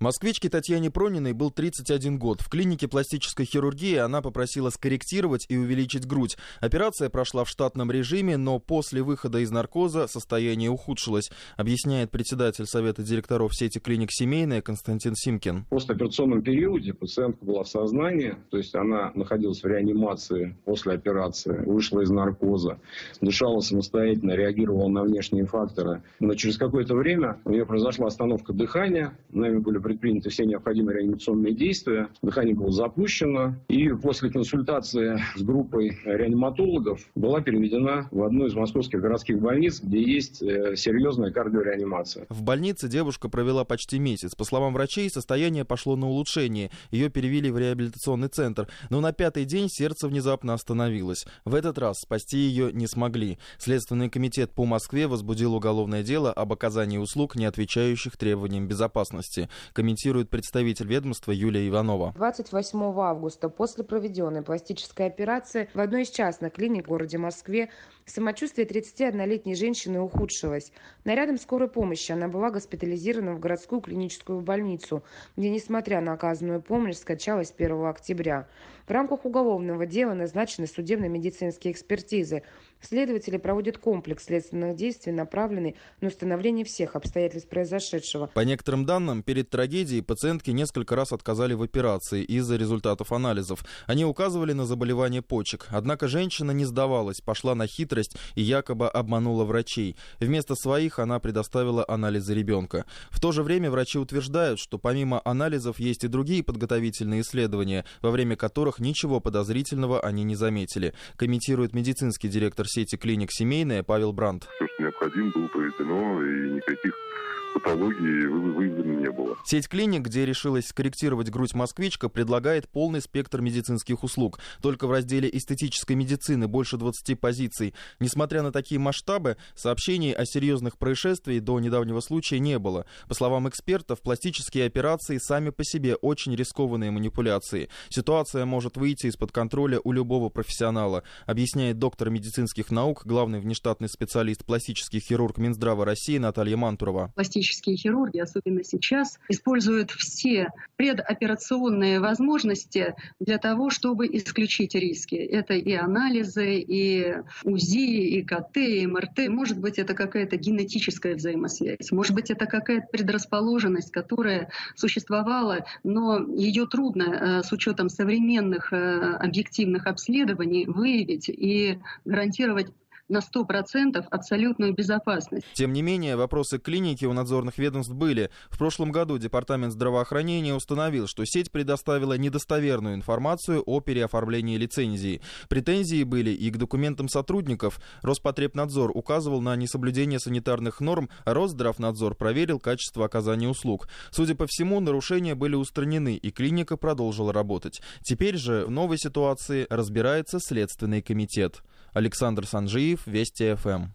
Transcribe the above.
Москвичке Татьяне Прониной был 31 год. В клинике пластической хирургии она попросила скорректировать и увеличить грудь. Операция прошла в штатном режиме, но после выхода из наркоза состояние ухудшилось, объясняет председатель совета директоров сети клиник «Семейная» Константин Симкин. В постоперационном периоде пациентка была в сознании, то есть она находилась в реанимации после операции, вышла из наркоза, дышала самостоятельно, реагировала на внешние факторы. Но через какое-то время у нее произошла остановка дыхания, нами были предприняты все необходимые реанимационные действия, дыхание было запущено, и после консультации с группой реаниматологов была переведена в одну из московских городских больниц, где есть серьезная кардиореанимация. В больнице девушка провела почти месяц. По словам врачей, состояние пошло на улучшение. Ее перевели в реабилитационный центр, но на 5-й день сердце внезапно остановилось. В этот раз спасти ее не смогли. Следственный комитет по Москве возбудил уголовное дело об оказании услуг, не отвечающих требованиям безопасности, комментирует представитель ведомства Юлия Иванова. 28 августа после проведенной пластической операции в одной из частных клиник в городе Москве самочувствие 31-летней женщины ухудшилось. Нарядом скорой помощи она была госпитализирована в городскую клиническую больницу, где, несмотря на оказанную помощь, скончалась 1 октября. В рамках уголовного дела назначены судебно-медицинские экспертизы. Следователи проводят комплекс следственных действий, направленный на установление всех обстоятельств произошедшего. По некоторым данным, перед трагедией пациентке несколько раз отказали в операции из-за результатов анализов. Они указывали на заболевание почек. Однако женщина не сдавалась, пошла на хитрость и якобы обманула врачей. Вместо своих она предоставила анализы ребенка. В то же время врачи утверждают, что помимо анализов есть и другие подготовительные исследования, во время которых ничего подозрительного они не заметили, комментирует медицинский директор сети клиник «Семейная» Павел Брандт. Все, что необходимо, было проведено, и никаких патологии выявлено не было. Сеть клиник, где решилась скорректировать грудь москвичка, предлагает полный спектр медицинских услуг. Только в разделе эстетической медицины больше 20 позиций. Несмотря на такие масштабы, сообщений о серьезных происшествиях до недавнего случая не было. По словам экспертов, пластические операции сами по себе очень рискованные манипуляции. Ситуация может выйти из-под контроля у любого профессионала, объясняет доктор медицинских наук, главный внештатный специалист пластический хирург Минздрава России Наталья Мантурова. Пластические хирурги, особенно сейчас, используют все предоперационные возможности для того, чтобы исключить риски. Это и анализы, и УЗИ, и КТ, и МРТ. Может быть, это какая-то генетическая взаимосвязь. Может быть, это какая-то предрасположенность, которая существовала, но ее трудно с учетом современных объективных обследований выявить и гарантировать на 100% абсолютную безопасность. Тем не менее, вопросы клиники у надзорных ведомств были. В прошлом году Департамент здравоохранения установил, что сеть предоставила недостоверную информацию о переоформлении лицензии. Претензии были и к документам сотрудников. Роспотребнадзор указывал на несоблюдение санитарных норм, а Росздравнадзор проверил качество оказания услуг. Судя по всему, нарушения были устранены, и клиника продолжила работать. Теперь же в новой ситуации разбирается Следственный комитет. Александр Санжиев, Вести ФМ.